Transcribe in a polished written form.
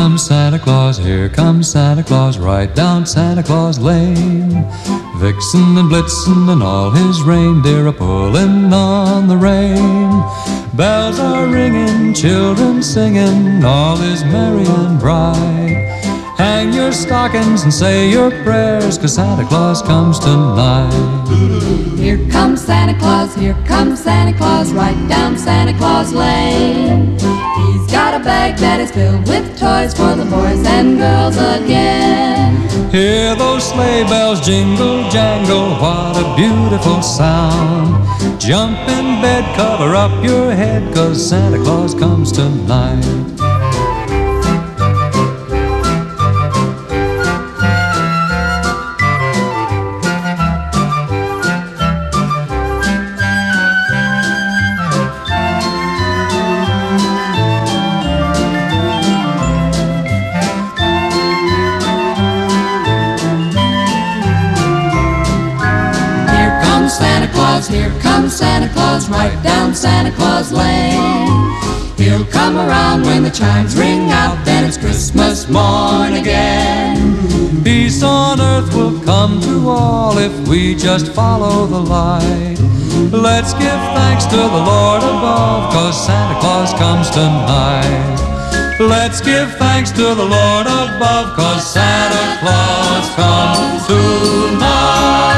comes Santa Claus, here comes Santa Claus, right down Santa Claus Lane. Vixen and Blitzen and all his reindeer are pulling on the rein. Bells are ringing, children singing, all is merry and bright. Hang your stockings and say your prayers, 'cause Santa Claus comes tonight. Here comes Santa Claus, here comes Santa Claus, right down Santa Claus Lane. He's got a bag that is filled with toys for the boys and girls again. Hear those sleigh bells jingle, jangle, what a beautiful sound. Jump in bed, cover up your head, 'cause Santa Claus comes tonight. Here comes Santa Claus, right down Santa Claus Lane. He'll come around when the chimes ring out, then it's Christmas morn again. Peace on earth will come to all if we just follow the light. Let's give thanks to the Lord above, 'cause Santa Claus comes tonight. Let's give thanks to the Lord above, 'cause Santa Claus comes tonight.